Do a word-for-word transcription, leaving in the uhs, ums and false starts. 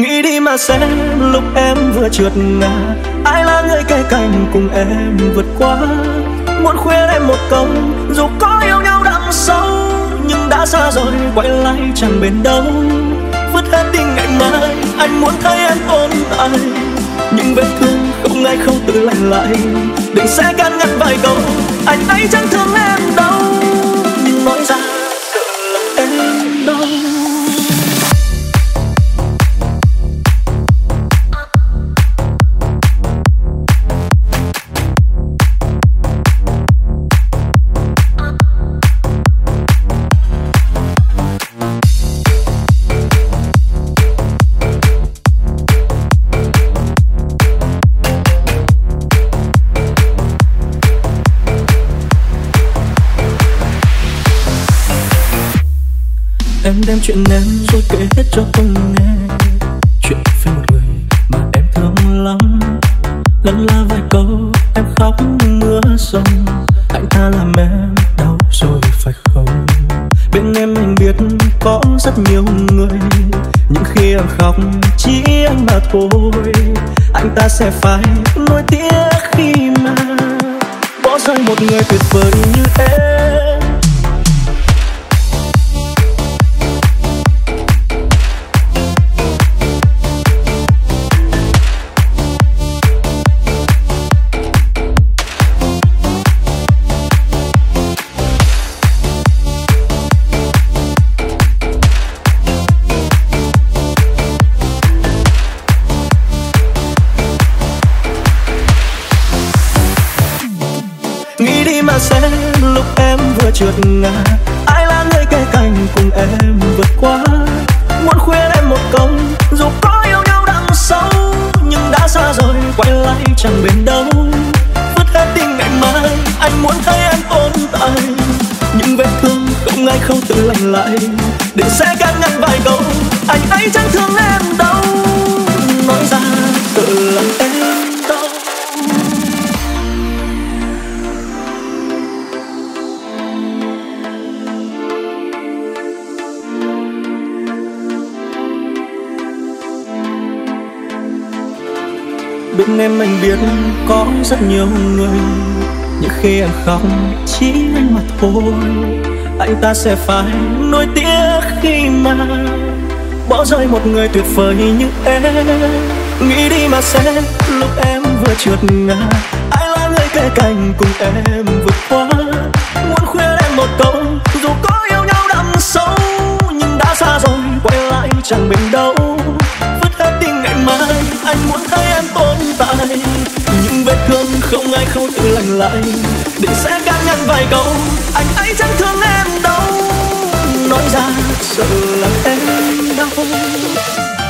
Nghĩ đi mà xem lúc em vừa trượt ngã, ai là người kề cạnh cùng em vượt qua. Muốn khuyên em một câu, dù có yêu nhau đậm sâu, nhưng đã xa rồi quay lại chẳng bền đâu. Vứt hết tình ngày mai, anh muốn thấy em tồn tại. Những vết thương không ai không tự lành lại, định sẽ can ngăn vài câu. Anh ấy chẳng thương em đâu, nhưng nói ra sợ lòng em đau. Em đem chuyện em rồi kể hết cho tôi nghe, chuyện về một người mà em thương lắm. Lân la vài câu em khóc mưa sông, anh ta làm em đau rồi phải không? Bên em anh biết có rất nhiều người, nhưng khi em khóc chỉ anh mà thôi. Anh ta sẽ phải nuối tiếc khi mà bỏ rơi một người tuyệt vời như em. Nghĩ đi mà xem lúc em vừa trượt ngã, ai là người kề cạnh cùng em vượt qua. Muốn khuyên em một câu, dù có yêu nhau đậm sâu, nhưng đã xa rồi quay lại chẳng bền đâu. Vứt hết tình ngày mai, anh muốn thấy em tồn tại. Những vết thương không ai không tự lành lại, định sẽ can ngăn vài câu. Anh ấy chẳng thương em đâu, nói ra tự lòng em đau. Bên em anh biết có rất nhiều người, nhưng khi em khóc chỉ anh mà thôi. Anh ta sẽ phải nuối tiếc khi mà bỏ rơi một người tuyệt vời như em. Nghĩ đi mà xem lúc em vừa trượt ngã, ai là người kề cạnh cùng em vượt qua. Muốn khuyên em một câu, dù có yêu nhau đậm sâu, nhưng đã xa rồi quay lại chẳng bền đâu. Vứt hết tình ngày mai, anh muốn thấy em tồn tại. Những vết thương không ai không tự lành lại, định sẽ can ngăn vài câu. Anh ấy chẳng thương em đâu, nói ra sợ làm em đau.